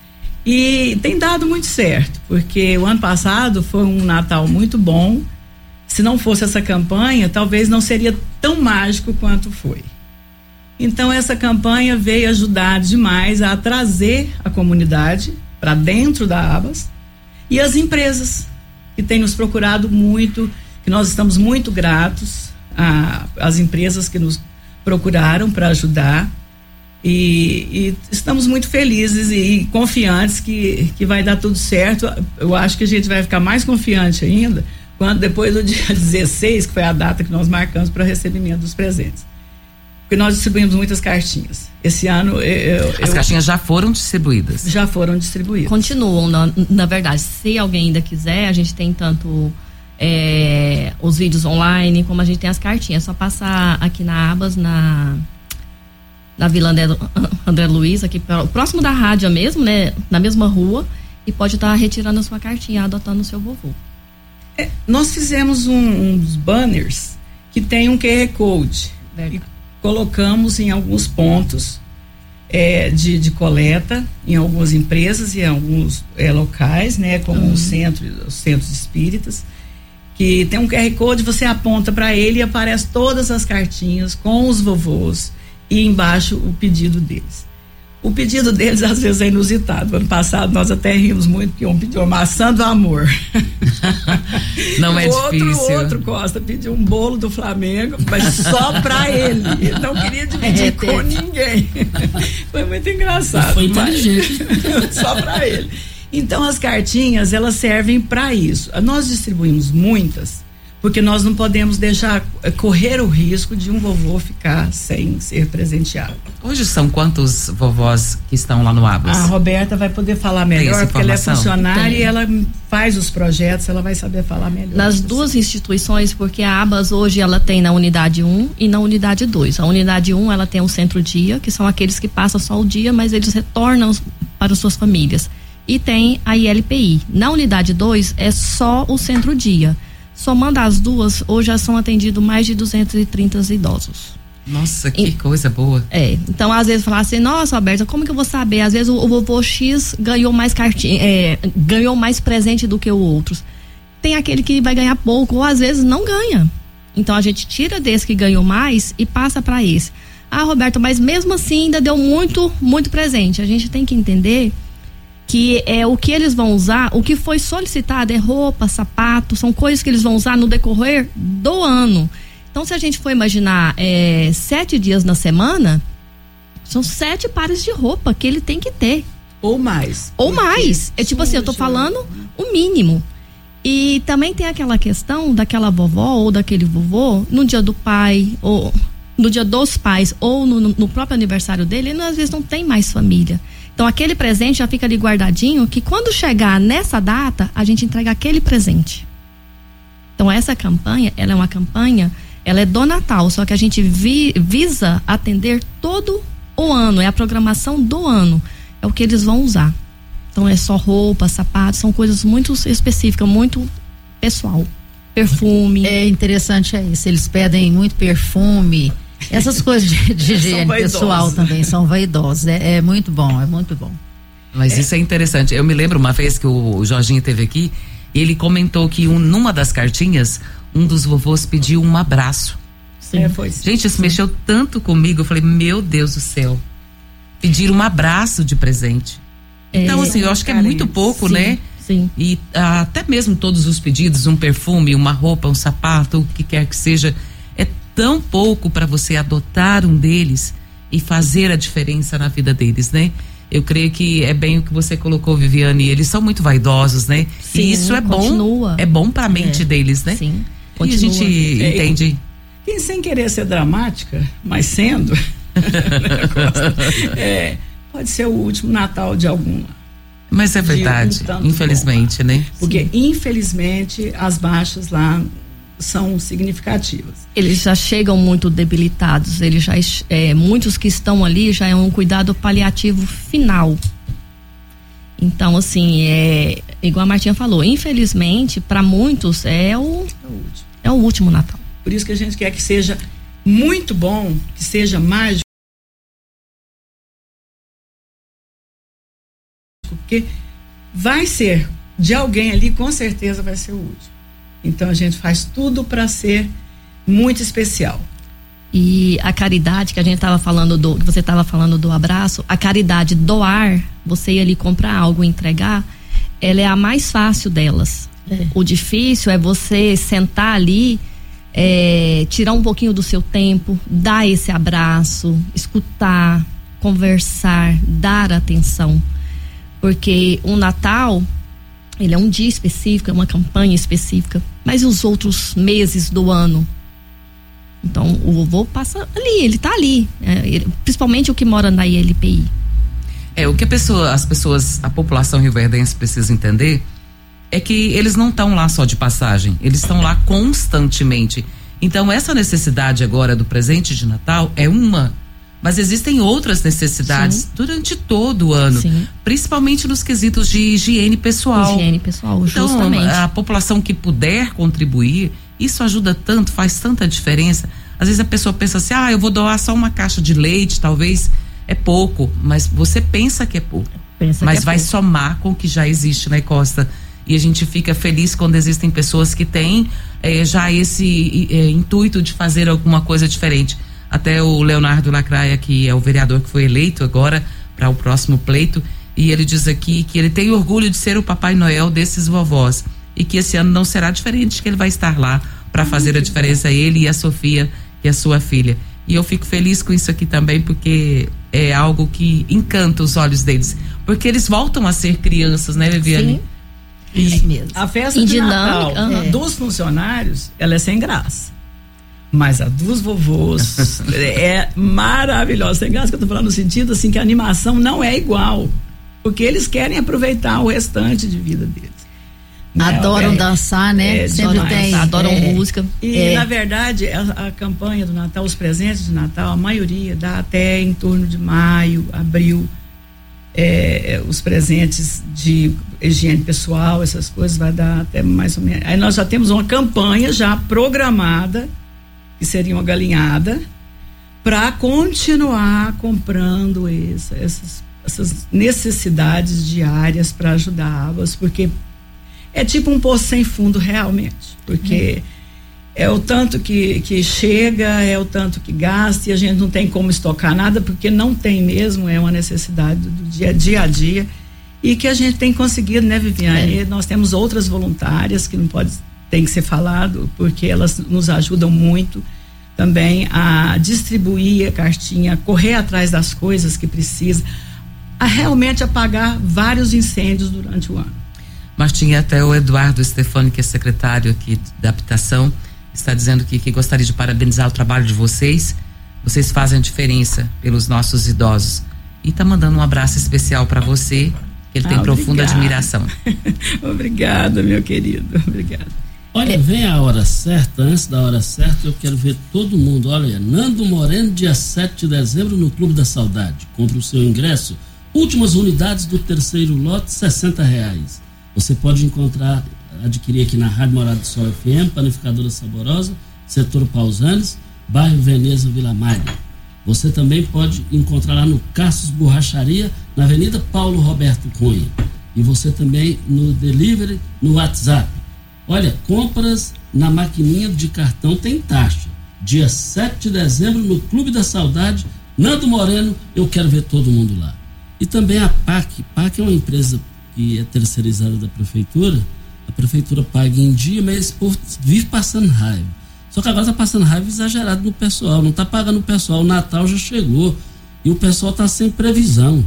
E tem dado muito certo, porque o ano passado foi um Natal muito bom. Se não fosse essa campanha, talvez não seria tão mágico quanto foi. Então essa campanha veio ajudar demais a trazer a comunidade para dentro da Abas e as empresas que têm nos procurado muito, que nós estamos muito gratos às empresas que nos procuraram para ajudar e, e estamos muito felizes e confiantes que, que vai dar tudo certo. Eu acho que a gente vai ficar mais confiante ainda quando depois do dia dezesseis, que foi a data que nós marcamos para recebimento dos presentes. Porque nós distribuímos muitas cartinhas. Esse ano eu, As eu, cartinhas já foram distribuídas? Já foram distribuídas. Continuam, na, na verdade. Se alguém ainda quiser, a gente tem tanto é, os vídeos online, como a gente tem as cartinhas. É só passar aqui na Abas, na na Vila André, André Luiz, aqui próximo da rádio mesmo, né? Na mesma rua, e pode estar retirando a sua cartinha, adotando o seu vovô. É, nós fizemos um, uns banners que tem um Q R Code. Verdade. E colocamos em alguns pontos é, de, de coleta, em algumas empresas e em alguns é, locais, né? Como uhum. os centros, os centros espíritas, que tem um Q R Code, você aponta para ele e aparece todas as cartinhas com os vovôs e embaixo o pedido deles. O pedido deles às vezes é inusitado. Ano passado nós até rimos muito, porque um pediu uma maçã do amor. Não é o difícil. O outro Costa pediu um bolo do Flamengo, mas só pra ele. Ele não queria dividir é, com ninguém. Foi muito engraçado. Foi inteligente. Só pra ele. Então as cartinhas, elas servem para isso. Nós distribuímos muitas, porque nós não podemos deixar correr o risco de um vovô ficar sem ser presenteado. Hoje são quantos vovós que estão lá no Abas? A Roberta vai poder falar melhor, porque ela é funcionária Tem. e ela faz os projetos, ela vai saber falar melhor. Nas duas instituições, porque a Abas hoje ela tem na unidade um e na unidade dois. A unidade um ela tem um centro-dia, que são aqueles que passam só o dia, mas eles retornam para suas famílias. E tem a I L P I. Na unidade dois é só o centro-dia. Somando as duas, hoje já são atendidos mais de duzentos e trinta idosos. Nossa, que e, coisa boa. É, então às vezes falar assim, nossa, Roberta, como que eu vou saber? Às vezes o, o vovô X ganhou mais cartinha, é, ganhou mais presente do que o outros. Tem aquele que vai ganhar pouco, ou às vezes não ganha. Então a gente tira desse que ganhou mais e passa para esse. Ah, Roberta, mas mesmo assim ainda deu muito, muito presente. A gente tem que entender que é o que eles vão usar, o que foi solicitado é roupa, sapato, são coisas que eles vão usar no decorrer do ano. Então, se a gente for imaginar é, sete dias na semana, são sete pares de roupa que ele tem que ter. Ou mais. Ou mais. É tipo assim, eu tô falando o mínimo. E também tem aquela questão daquela vovó ou daquele vovô, no dia do pai, ou no dia dos pais, ou no, no próprio aniversário dele, ele às vezes não tem mais família. Então aquele presente já fica ali guardadinho, que quando chegar nessa data, a gente entrega aquele presente. Então essa campanha, ela é uma campanha, ela é do Natal, só que a gente vi, visa atender todo o ano, é a programação do ano, é o que eles vão usar. Então é só roupa, sapato, são coisas muito específicas, muito pessoal. Perfume. É interessante é isso, eles pedem muito perfume. Essas coisas de, de higiene pessoal também são vaidosas. É, é muito bom, é muito bom. Mas é. Isso é interessante. Eu me lembro uma vez que o Jorginho esteve aqui, ele comentou que um, numa das cartinhas, um dos vovôs pediu um abraço. Sim. É, foi. Gente, isso Sim. mexeu tanto comigo. Eu falei, meu Deus do céu. Pedir um abraço de presente. É, então, assim, eu acho que é muito pouco, Sim. né? Sim. E ah, até mesmo todos os pedidos, um perfume, uma roupa, um sapato, o que quer que seja, é tão pouco para você adotar um deles e fazer a diferença na vida deles, né? Eu creio que é bem o que você colocou, Viviane, eles são muito vaidosos, né? Sim, e isso é continua. bom, é bom para a mente é. deles, né? Sim, continua. E a gente é, entende. Quem sem querer ser dramática, mas sendo, é, pode ser o último Natal de algum. Mas é verdade, um infelizmente, bom, né? Porque, Sim. infelizmente, as baixas lá são significativas. Eles já chegam muito debilitados, eles já, é, muitos que estão ali já é um cuidado paliativo final. Então, assim, é igual a Martinha falou, infelizmente, para muitos é o, é o último. é o último Natal. Por isso que a gente quer que seja muito bom, que seja mágico, porque vai ser de alguém ali, com certeza vai ser o último. Então a gente faz tudo para ser muito especial. E a caridade que a gente estava falando do, que você estava falando do abraço, a caridade doar, você ir ali comprar algo e entregar, ela é a mais fácil delas. É. O difícil é você sentar ali, é, tirar um pouquinho do seu tempo, dar esse abraço, escutar, conversar, dar atenção. Porque o Natal, ele é um dia específico, é uma campanha específica, mas e os outros meses do ano? Então, o vovô passa ali, ele tá ali, é, ele, principalmente o que mora na I L P I. É, o que a pessoa, as pessoas, a população rioverdense precisa entender é que eles não estão lá só de passagem, eles estão lá constantemente. Então, essa necessidade agora do presente de Natal é uma, Mas existem outras necessidades Sim. durante todo o ano, Sim. principalmente nos quesitos de higiene pessoal. Higiene pessoal, então, justamente. A população que puder contribuir, isso ajuda tanto, faz tanta diferença. Às vezes a pessoa pensa assim, ah, eu vou doar só uma caixa de leite, talvez é pouco, mas você pensa que é pouco, pensa mas que é vai pouco. somar com o que já existe, né, Costa? E a gente fica feliz quando existem pessoas que têm eh, já esse eh, intuito de fazer alguma coisa diferente. Até o Leonardo Lacraia, que é o vereador que foi eleito agora para o próximo pleito, e ele diz aqui que ele tem orgulho de ser o Papai Noel desses vovós e que esse ano não será diferente, que ele vai estar lá para fazer a diferença, ele e a Sofia, que é sua filha. E eu fico feliz com isso aqui também, porque é algo que encanta os olhos deles, porque eles voltam a ser crianças, né, Viviane? Sim. Isso mesmo. A festa em de dinâmica, Natal uhum. dos funcionários, ela é sem graça. Mas a dos vovôs é maravilhosa. Sem graça que eu tô falando no sentido assim que a animação não é igual. Porque eles querem aproveitar o restante de vida deles. Adoram é, dançar, né? É, Sempre demais. tem. Adoram é, música. E é. na verdade, a, a campanha do Natal, os presentes de Natal, a maioria dá até em torno de maio, abril. É, os presentes de higiene pessoal, essas coisas, vai dar até mais ou menos. Aí nós já temos uma campanha já programada, que seria uma galinhada, para continuar comprando essa, essas, essas necessidades diárias para ajudar Abas, porque é tipo um poço sem fundo realmente, porque é, é o tanto que, que chega, é o tanto que gasta, e a gente não tem como estocar nada, porque não tem mesmo, é uma necessidade do dia, dia a dia, e que a gente tem conseguido, né, Viviane? É. Nós temos outras voluntárias que não pode, tem que ser falado, porque elas nos ajudam muito também a distribuir a cartinha, a correr atrás das coisas que precisa, a realmente apagar vários incêndios durante o ano. Mas tinha até o Eduardo Stefani, que é secretário aqui da habitação, está dizendo que, que gostaria de parabenizar o trabalho de vocês. Vocês fazem a diferença pelos nossos idosos. E está mandando um abraço especial para você, que ele ah, tem profunda admiração. Obrigada, meu querido. Obrigada. Olha, vem a hora certa, antes da hora certa, eu quero ver todo mundo. Olha, Nando Moreno, dia sete de dezembro, no Clube da Saudade. Compre o seu ingresso. Últimas unidades do terceiro lote, sessenta reais. Você pode encontrar, adquirir aqui na Rádio Morada do Sol F M, Panificadora Saborosa, Setor Pausanes, bairro Veneza, Vila Malha. Você também pode encontrar lá no Cassius Borracharia, na Avenida Paulo Roberto Cunha. E você também no delivery, no WhatsApp. Olha, compras na maquininha de cartão tem taxa. Dia sete de dezembro, no Clube da Saudade, Nando Moreno, eu quero ver todo mundo lá. E também a P A C. P A C é uma empresa que é terceirizada da prefeitura. A prefeitura paga em dia, mas esse povo vive passando raiva. Só que agora está passando raiva exagerado no pessoal. Não está pagando o pessoal. O Natal já chegou e o pessoal está sem previsão.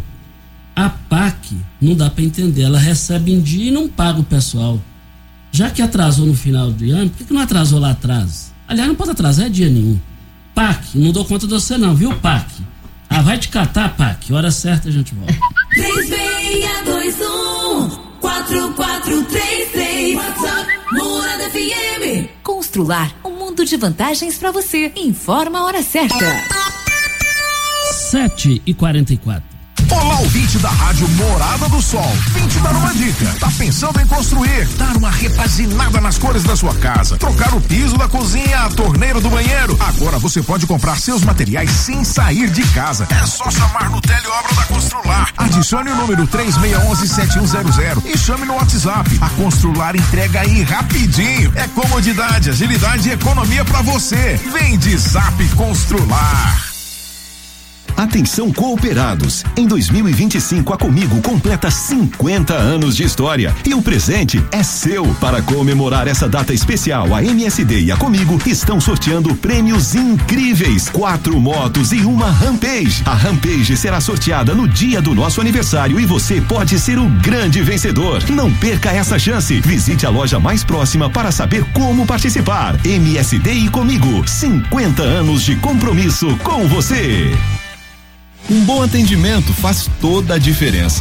A P A C não dá para entender. Ela recebe em dia e não paga o pessoal. Já que atrasou no final do ano, por que, que não atrasou lá atrás? Aliás, não pode atrasar dia nenhum. P A C, não dou conta de você não, viu, P A C? Ah, vai te catar, P A C. Hora certa a gente volta. três seis dois um quatro quatro três três WhatsApp Morada F M. Constrular um mundo de vantagens para você. Informa a hora certa. sete e quarenta e quatro. Olá, ouvinte da Rádio Morada do Sol. Vim te dar uma dica. Tá pensando em construir, dar uma repaginada nas cores da sua casa, trocar o piso da cozinha, a torneira do banheiro? Agora você pode comprar seus materiais sem sair de casa. É só chamar no Teleobra da Constrular. Adicione o número três seis um um sete um zero zero e chame no WhatsApp. A Constrular entrega aí rapidinho. É comodidade, agilidade e economia pra você. Vem de Zap Constrular. Atenção cooperados, em dois mil e vinte e cinco a Comigo completa cinquenta anos de história e o presente é seu. Para comemorar essa data especial, a M S D e a Comigo estão sorteando prêmios incríveis, quatro motos e uma Rampage. A Rampage será sorteada no dia do nosso aniversário e você pode ser o grande vencedor. Não perca essa chance, visite a loja mais próxima para saber como participar. M S D e Comigo, cinquenta anos de compromisso com você. Um bom atendimento faz toda a diferença.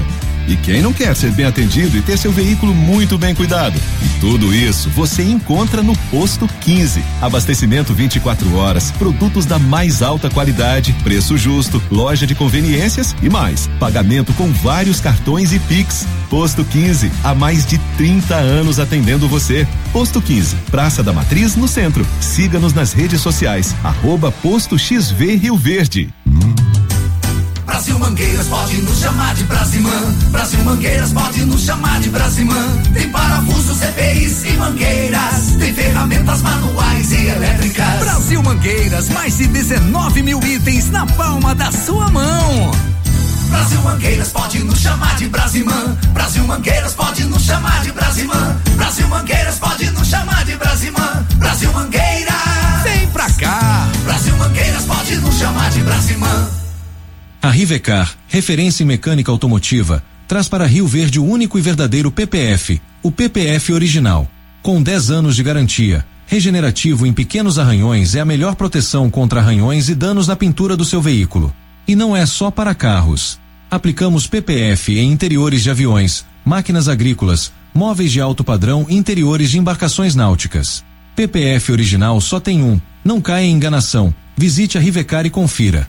E quem não quer ser bem atendido e ter seu veículo muito bem cuidado? E tudo isso você encontra no Posto quinze. Abastecimento vinte e quatro horas, produtos da mais alta qualidade, preço justo, loja de conveniências e mais. Pagamento com vários cartões e Pix. Posto quinze, há mais de trinta anos atendendo você. Posto quinze, Praça da Matriz, no centro. Siga-nos nas redes sociais, arroba Posto X V Rio Verde. Brasil Mangueiras pode nos chamar de Brasimã. Brasil Mangueiras pode nos chamar de Brasimã. Tem parafusos, E P Is e mangueiras. Tem ferramentas manuais e elétricas. Brasil Mangueiras, mais de dezenove mil itens na palma da sua mão. Brasil Mangueiras pode nos chamar de Brasimã. Brasil Mangueiras pode nos chamar de Brasimã. Brasil Mangueiras pode nos chamar de Brasimã. Brasil Mangueiras, vem pra cá. Brasil Mangueiras pode nos chamar de Brasimã. A Rivecar, referência em mecânica automotiva, traz para Rio Verde o único e verdadeiro P P F, o P P F original. Com dez anos de garantia, regenerativo em pequenos arranhões é a melhor proteção contra arranhões e danos na pintura do seu veículo. E não é só para carros. Aplicamos P P F em interiores de aviões, máquinas agrícolas, móveis de alto padrão e interiores de embarcações náuticas. P P F original só tem um, não caia em enganação. Visite a Rivecar e confira.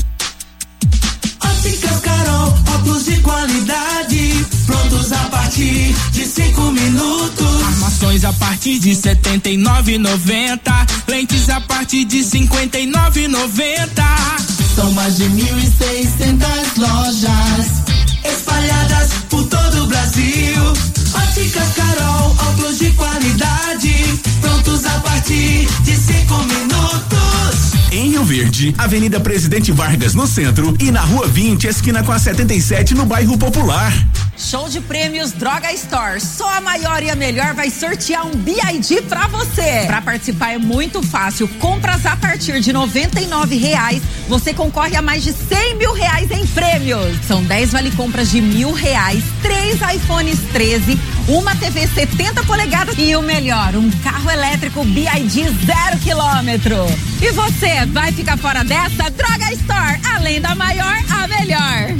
Óticas Carol, óculos de qualidade, prontos a partir de cinco minutos. Armações a partir de setenta e nove e noventa, lentes a partir de cinquenta e nove e noventa. São mais de mil e seiscentas lojas espalhadas por todo o Brasil. Óticas Carol, óculos de qualidade, prontos a partir de cinco minutos. Em Rio Verde, Avenida Presidente Vargas no centro e na Rua vinte, esquina com a setenta e sete no bairro Popular. Show de prêmios Droga Store. Só a maior e a melhor vai sortear um B I D pra você. Pra participar é muito fácil. Compras a partir de noventa e nove reais. Você concorre a mais de cem mil reais em prêmios. São dez vale compras de mil reais, três iPhones treze, uma T V setenta polegadas e o melhor, um carro elétrico B I D zero quilômetro. E você vai ficar fora dessa? Droga Store, além da maior, a melhor.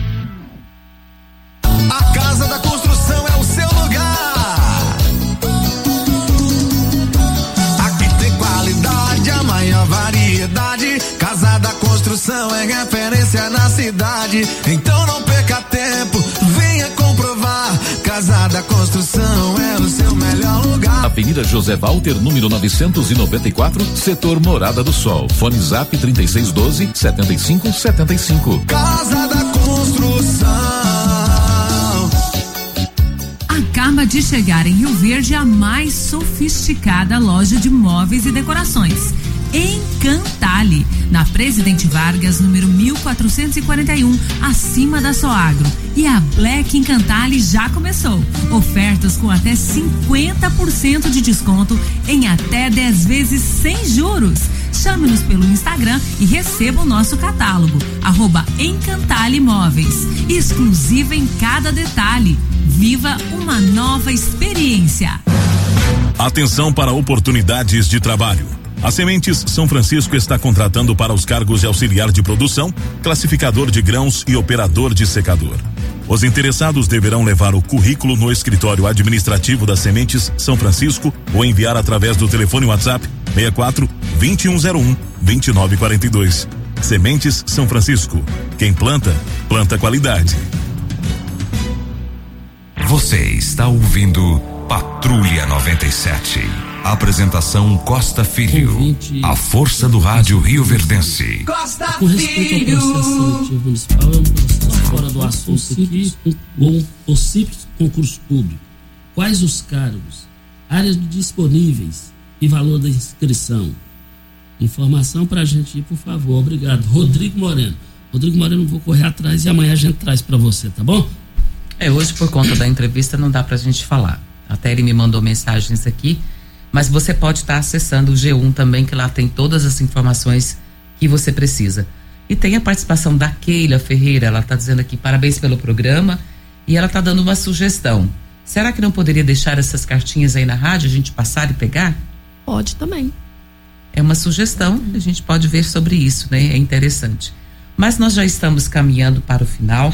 A Casa da Construção é o seu lugar. Aqui tem qualidade, a maior variedade. Casa da Construção é referência na cidade. Então não perca tempo, venha comprovar. Casa da Construção é o seu melhor lugar. Avenida José Walter, número novecentos e noventa e quatro, setor Morada do Sol. Fone Zap trinta e seis doze, setenta e cinco setenta e cinco. Casa da Construção. Acaba de chegar em Rio Verde a mais sofisticada loja de móveis e decorações. Encantale, na Presidente Vargas, número mil quatrocentos e quarenta e um, acima da Soagro. E a Black Encantale já começou. Ofertas com até cinquenta por cento de desconto em até dez vezes sem juros. Chame-nos pelo Instagram e receba o nosso catálogo. Arroba Encantale Móveis. Exclusiva em cada detalhe. Viva uma nova experiência. Atenção para oportunidades de trabalho. A Sementes São Francisco está contratando para os cargos de auxiliar de produção, classificador de grãos e operador de secador. Os interessados deverão levar o currículo no escritório administrativo da Sementes São Francisco ou enviar através do telefone WhatsApp seis quatro, dois um zero um, dois nove quatro dois. Sementes São Francisco. Quem planta, planta qualidade. Você está ouvindo Patrulha noventa e sete. Apresentação Costa Filho. A força do rádio rioverdense. Costa Com respeito ao processo seletivo municipal, é um processo fora do assunto aqui, ou um possível concurso público. Quais os cargos, áreas disponíveis e valor da inscrição? Informação pra gente ir, por favor. Obrigado. Rodrigo Moreno. Rodrigo Moreno, vou correr atrás e amanhã a gente traz pra você, tá bom? É, hoje por conta da entrevista não dá pra gente falar. Até ele me mandou mensagens aqui, mas você pode estar acessando o G um também, que lá tem todas as informações que você precisa. E tem a participação da Keila Ferreira, ela está dizendo aqui parabéns pelo programa e ela está dando uma sugestão. Será que não poderia deixar essas cartinhas aí na rádio, a gente passar e pegar? Pode também. É uma sugestão, a gente pode ver sobre isso, né? É interessante. Mas nós já estamos caminhando para o final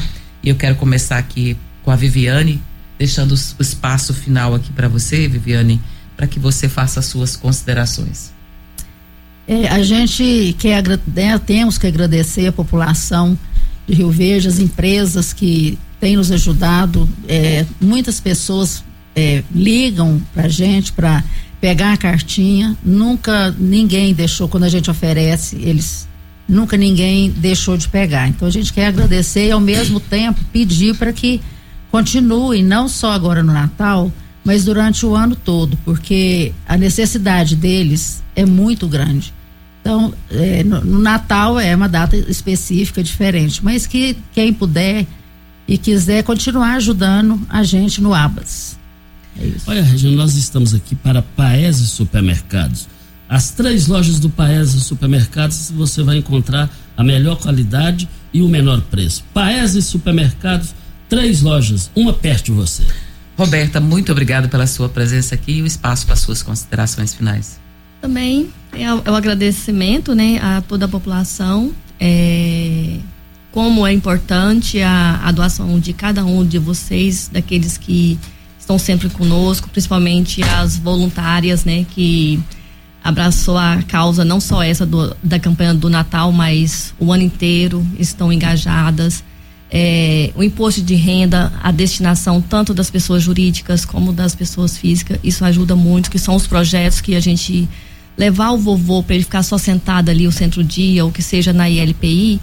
E eu quero começar aqui com a Viviane, deixando o espaço final aqui para você, Viviane, para que você faça as suas considerações. É, a gente quer, né, temos que agradecer a população de Rio Verde, as empresas que têm nos ajudado. É, muitas pessoas é, ligam pra gente para pegar a cartinha. Nunca ninguém deixou, quando a gente oferece, eles nunca ninguém deixou de pegar. Então a gente quer agradecer e ao mesmo tempo pedir para que continue, não só agora no Natal, mas durante o ano todo, porque a necessidade deles é muito grande. Então, é, no, no Natal é uma data específica, diferente, mas que quem puder e quiser continuar ajudando a gente no Abas. É isso. Olha, Regina, nós estamos aqui para Paese Supermercados. As três lojas do Paese Supermercados você vai encontrar a melhor qualidade e o menor preço. Paese Supermercados, três lojas, uma perto de você. Roberta, muito obrigado pela sua presença aqui e o espaço para suas considerações finais. Também é o, é o agradecimento, né, a toda a população, é, como é importante a, a doação de cada um de vocês, daqueles que estão sempre conosco, principalmente as voluntárias, né, que abraçou a causa, não só essa do, da campanha do Natal, mas o ano inteiro estão engajadas. É, o imposto de renda, a destinação tanto das pessoas jurídicas como das pessoas físicas, isso ajuda muito, que são os projetos que a gente levar o vovô para ele ficar só sentado ali o centro-dia, ou que seja na I L P I,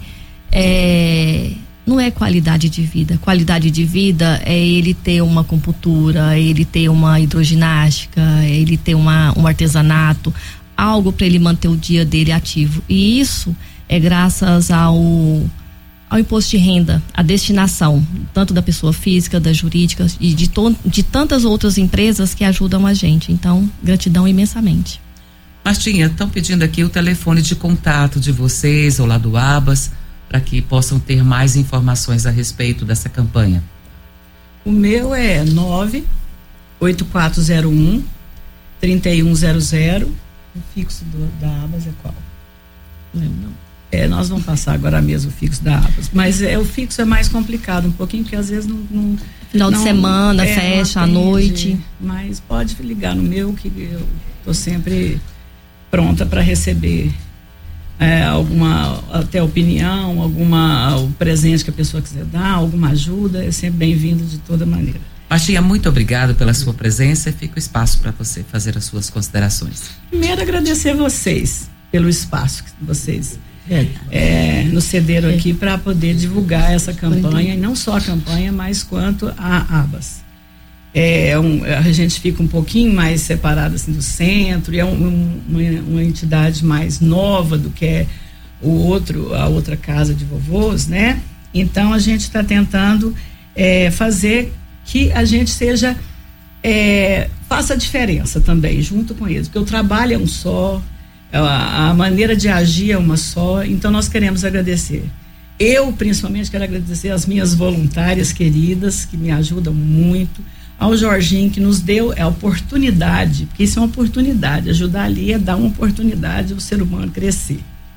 é, não é qualidade de vida. Qualidade de vida é ele ter uma acupuntura, ele ter uma hidroginástica, ele ter uma, um artesanato, algo para ele manter o dia dele ativo. E isso é graças ao ao imposto de renda, a destinação, tanto da pessoa física, da jurídica e de, to, de tantas outras empresas que ajudam a gente. Então, gratidão imensamente. Martinha, estão pedindo aqui o telefone de contato de vocês ou lá do Abas, para que possam ter mais informações a respeito dessa campanha. O meu é nove oito quatro zero um três um zero zero. O fixo do, da Abas é qual? Não lembro não. É, nós vamos passar agora mesmo o fixo da Abas, mas é, o fixo é mais complicado um pouquinho, porque às vezes não... não Final não, de semana, é, fecha à atende, noite. Mas pode ligar no meu, que eu tô sempre pronta para receber é, alguma, até opinião, alguma, o presente que a pessoa quiser dar, alguma ajuda, é sempre bem-vindo de toda maneira. Martinha, muito obrigado pela sua presença e fica o espaço para você fazer as suas considerações. Primeiro, agradecer vocês pelo espaço que vocês É, é, nos cederam aqui para poder divulgar essa campanha, e não só a campanha, mas quanto a Abas. É, um, a gente fica um pouquinho mais separado assim, do centro, e é um, um, uma, uma entidade mais nova do que é o outro, a outra casa de vovôs, né? Então a gente está tentando é, fazer que a gente seja, é, faça a diferença também, junto com eles, porque o trabalho é um só, a, a maneira de agir é uma só, então nós queremos agradecer. Eu, principalmente, quero agradecer as minhas voluntárias queridas, que me ajudam muito, ao Jorginho, que nos deu a oportunidade, porque isso é uma oportunidade, ajudar ali é dar uma oportunidade ao ser humano crescer.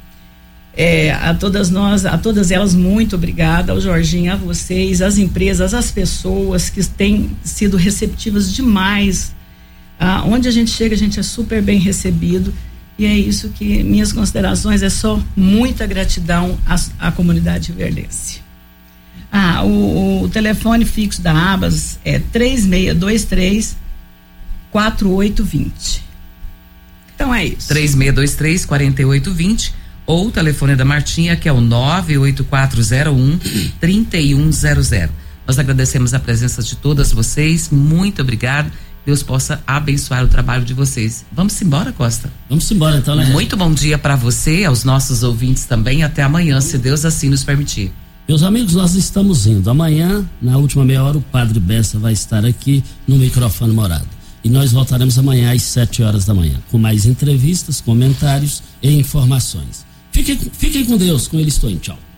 É, a todas nós, a todas elas, muito obrigada, ao Jorginho, a vocês, as empresas, as pessoas que têm sido receptivas demais. Ah, onde a gente chega, a gente é super bem recebido, e é isso que minhas considerações, é só muita gratidão à, à comunidade rioverdense. Ah, o, o telefone fixo da Abas é três seis dois três, quatro oito dois zero. Então é isso. três seis dois três, quatro oito dois zero ou o telefone da Martinha, que é o nove oito quatro zero um, três um zero zero. Nós agradecemos a presença de todas vocês, muito obrigado. Deus possa abençoar o trabalho de vocês. Vamos embora, Costa? Vamos embora, então, né? Muito bom dia para você, aos nossos ouvintes também. Até amanhã, se Deus assim nos permitir. Meus amigos, nós estamos indo. Amanhã, na última meia hora, o Padre Bessa vai estar aqui no microfone Morada. E nós voltaremos amanhã às sete horas da manhã, com mais entrevistas, comentários e informações. Fiquem, fiquem com Deus, com ele estou em tchau.